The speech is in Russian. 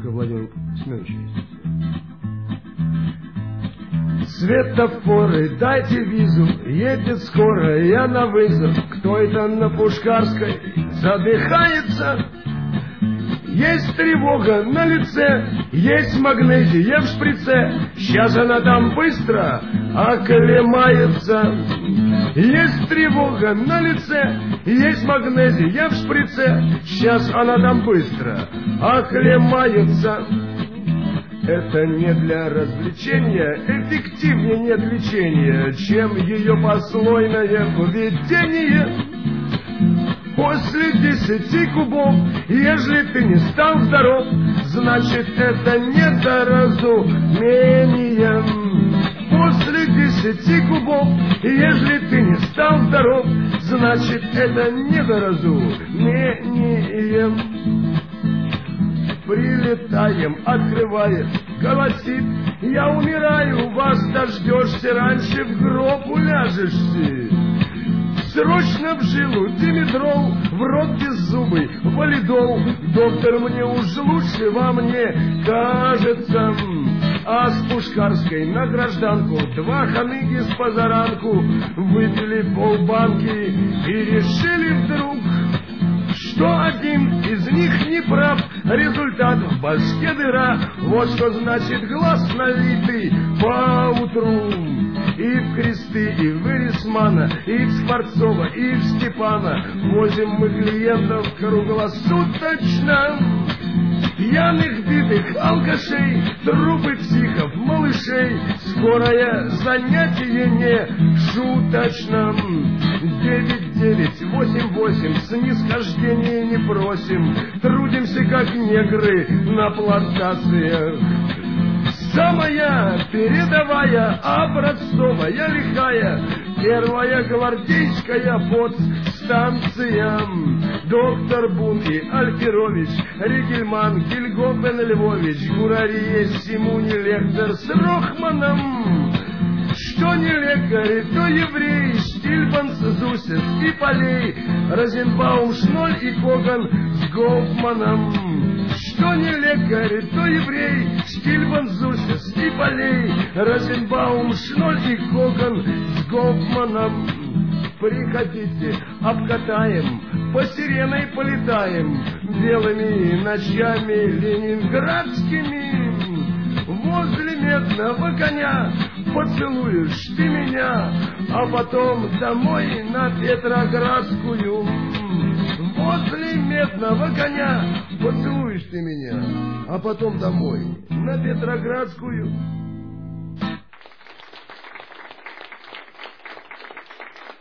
только Владимир Семенович есть. Светофоры, дайте визу, едет скоро, я на вызов. Кто это на Пушкарской задыхается? Есть тревога на лице, есть магнезия в шприце. Сейчас она там быстро оклемается. Есть тревога на лице, есть магнезия в шприце. Сейчас она там быстро оклемается. Это не для развлечения, эффективнее нет лечения, чем ее послойное поведение. После 10 кубов, ежели ты не стал здоров, значит это недоразумение. После 10 кубов, ежели ты не стал здоров, значит это недоразумение. Прилетаем, открывает, голосит: я умираю, вас дождешься, раньше в гроб уляжешься. Срочно в жилу димедрол, в рот беззубый валидол. Доктор, мне уж лучше, во мне кажется. А с Пушкарской на гражданку 2 ханыги с позаранку выпили полбанки и решили вдруг, что один из них не прав. Результат в башке дыра. Вот что значит глаз налитый поутру. И в Кресты, и в Эрисмана, и в Скворцова, и в Степана возим мы клиентов круглосуточно. Пьяных, битых, алкашей, трупы психов, малышей. Скорое занятие не шуточно. 9-9-8-8, снисхождения не просим. Трудимся, как негры на плантациях. Самая передовая, образцовая, лихая, первая гвардейская подстанция. Доктор Бун и Альферович, Ригельман, Гильгофен Львович, Гурария, Симуни, Лектор с Рохманом. Что не лекарь, то еврей, Штильбанс, Зусис и Полей, Розенбаум, Шноль и Коган с Гофманом. Что не лекарь, то еврей, Штильбан, Зусис и Полей, Розенбаум, Шноль и Коган с Гофманом. Приходите, обкатаем, по сиреной полетаем, белыми ночами ленинградскими. Возле медного коня поцелуешь ты меня, а потом домой на Петроградскую. Возле медного коня поцелуешь ты меня, а потом домой на Петроградскую.